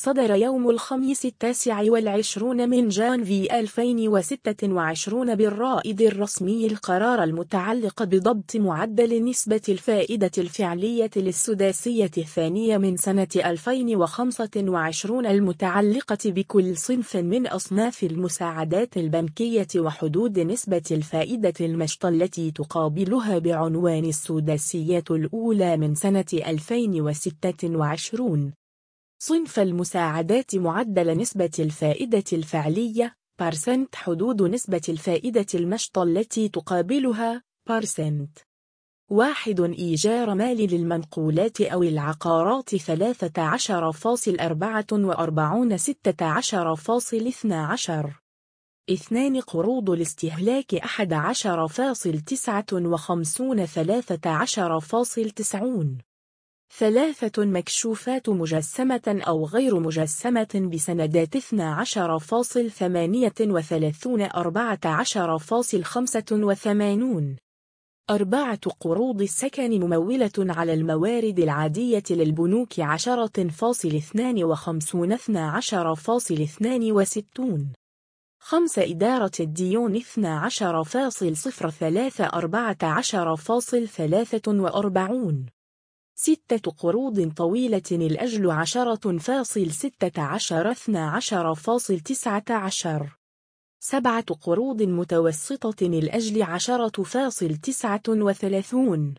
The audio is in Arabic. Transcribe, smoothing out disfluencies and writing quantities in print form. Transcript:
صدر يوم الخميس 29 من جانفي 2026 بالرائد الرسمي القرار المتعلق بضبط معدل نسبة الفائدة الفعلية للسداسية الثانية من سنة 2025 المتعلقة بكل صنف من أصناف المساعدات البنكية وحدود نسبة الفائدة المشطة التي تقابلها بعنوان السداسية الأولى من سنة 2026. صنف المساعدات معدل نسبة الفائدة الفعلية % حدود نسبة الفائدة المشطة التي تقابلها %. 1. إيجار مالي للمنقولات أو العقارات 13.44 16.12. 2. قروض الاستهلاك 11.59 13.90. 3. مكشوفات مجسمة أو غير مجسمة بسندات 12.38 14.85. 4. قروض السكن ممولة على الموارد العادية للبنوك 10.52 12.62. 5. إدارة الديون 12.03 14.43. 6. قروض طويلة الأجل 10.16 12.19. 7. قروض متوسطة الأجل 10.39.